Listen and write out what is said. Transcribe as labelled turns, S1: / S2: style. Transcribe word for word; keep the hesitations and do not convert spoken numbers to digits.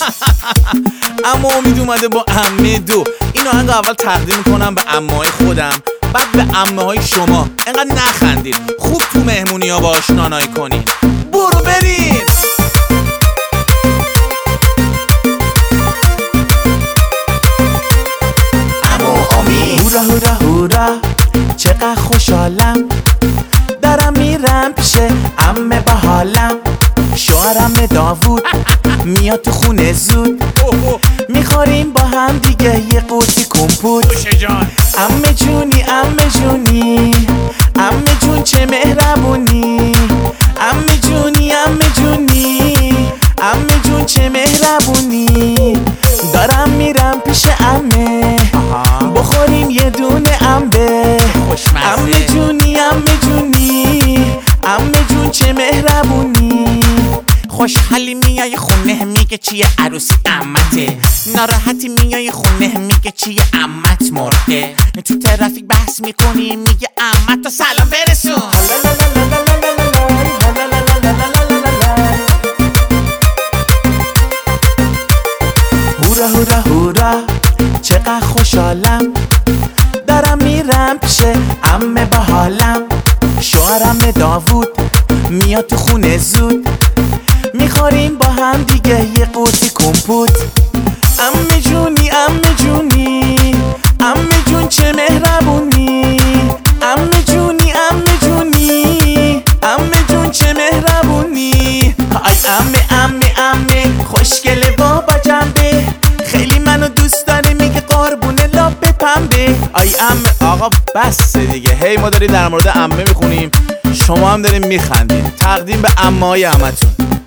S1: اما امید اومده با عمه دو. این آهنگ اول تقدیم کنم به عمه‌های خودم، بعد به عمه‌های شما. انقدر نخندید، خوب تو مهمونی ها باش نانایی کنین. برو بریم.
S2: عمو امید هورا هورا هورا چقدر خوشحالم، دارم میرم پیش عمه باحالم. شوهرم داوود میاد تو خونه زود، میخوریم با هم دیگه یه قوطی کمپوت. عمه جونی عمه جونی عمه جون چه مهربونی، عمه جونی عمه جونی عمه جون چه مهربونی. دارم میرم پیش عمه بخوریم یه دونه انبه. عمه جونی عمه جونی عمه جون چه مهربونی.
S3: خوشحالی میای خونه میگه چیه عروسی عمته، ناراحتی میای خونه میگه چیه عمت مرده. تو ترافیک بحث میکنی میگه عمت تا سلام برسون.
S2: هورا هورا هورا چقدر خوشحالم، دارم میرم پیش عمه باحالم. شوهرم داوود میاد تو خونه زود، میخوریم با هم دیگه یه قوطی کمپوت. عمه جونی عمه جونی عمه جون چه مهربونی، عمه جونی عمه جونی عمه جون چه مهربونی. آی عمه عمه عمه خوشگله بابا جنبه، خیلی منو دوست داره میگه قربونه لاب پنبه.
S1: ای عمه. آقا بس دیگه، هی ما داریم در مورد عمه میخونیم، شما هم داریم میخندین. تقدیم به عمه‌های عمتون.